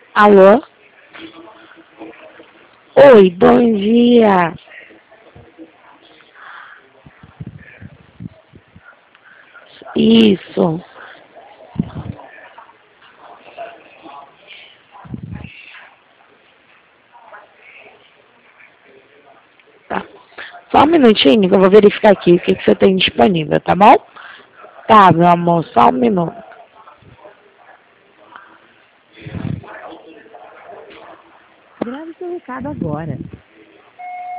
Alô? Oi, bom dia. Isso. Tá. Só um minutinho que eu vou verificar aqui o que você tem disponível, tá bom? Tá, meu amor, só um minuto. Grave seu recado agora.